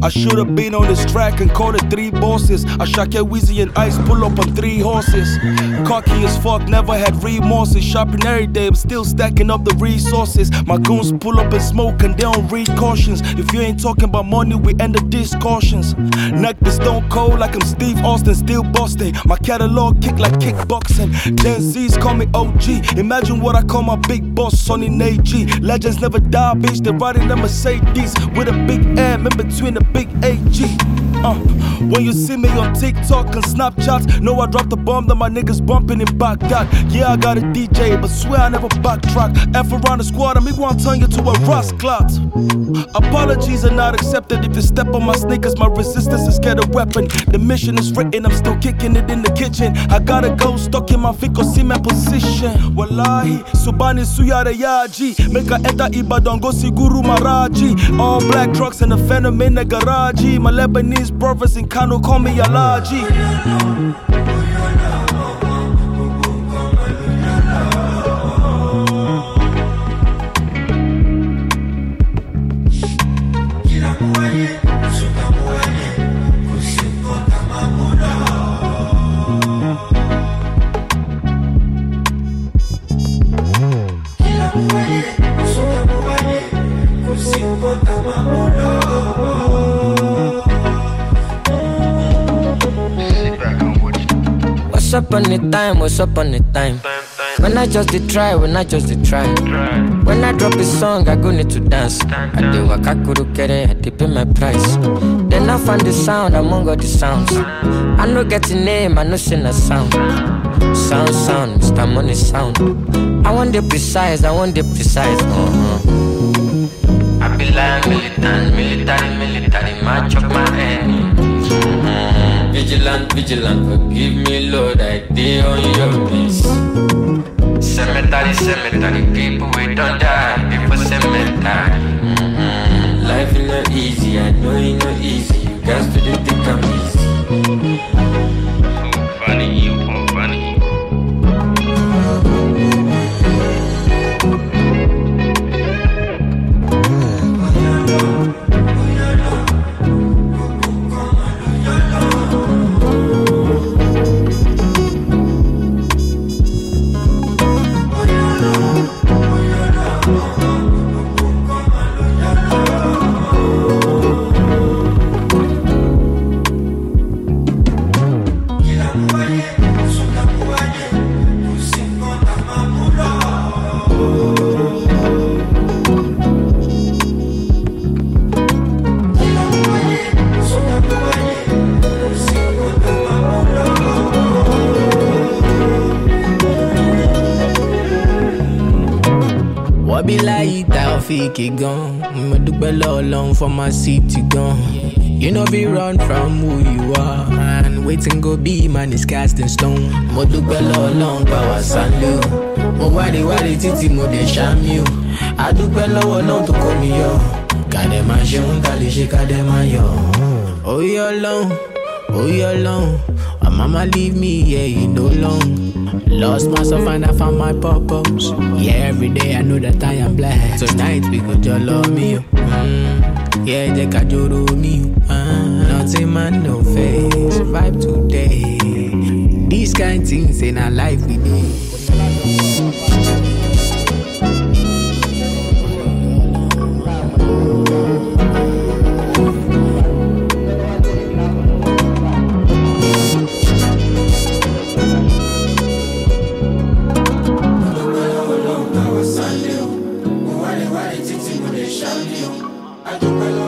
I should've been on this track and called it 3 bosses. I shot get Weezy and Ice, pull up on 3 horses. Cocky as fuck, never had remorses. Shopping every day, but still stacking up the resources. My goons pull up and smoke and they don't read cautions. If you ain't talking about money, we end the discussions. Neck be stone cold like I'm Steve Austin, still busting. My catalog kick like kickboxing. Gen Z's call me OG. Imagine what I call my big boss, Sonny and AG. Legends never die, bitch. They're riding a Mercedes with a big M in between a big AG. When you see me on TikTok and Snapchat, know I dropped the bomb that my niggas bumping in Baghdad. Yeah, I got a DJ, but swear I never backtrack. F around the squad, and me wanna turn you to a rasclat. Apologies are not accepted if you step on my sneakers. My resistance is get a weapon. The mission is written, I'm still kicking it in the kitchen. I gotta go, stuck in my Vico cement position. Wallahi, Subani Suyada Yaji. Make her enter Ibadan, go see Guru Maharaji. All black trucks and the Phantom in the garage. My Lebanese brothers in Kano call me Alaji. What's up on the time, what's up on the time? When I just did try, when I just did try. When I drop a song, I go need to dance. I do wakakuru kere, I dip in my price. Then I find the sound among all the sounds. I no get a name, I no sing a sound. Sound, Mr. Money sound. I want the precise, I want the precise. I be like military, match up my enemy. Vigilant, forgive me, Lord, I did on your peace. Cemetery, people we don't die before cemetery. Life is not easy, I know it's not easy. You guys to the think I'm easy. So funny, you funny. Be like that, fake gone. Me do below long for my city gone. You know be run from who you are. And waiting go be man is cast in stone. Mo do below long power sandu. Mo wadi titi mo de sham you. I do below long to call me yo. Kade ma shun kali she kade ma yo. Oh you alone. My mama leave me, yeah, you know long. Lost myself and I found my purpose. Yeah, every day I know that I am blessed. Tonight we go to love me. Yeah, they can do me. Nothing man, no face. Vibe today. These kind things in our life we need. I don't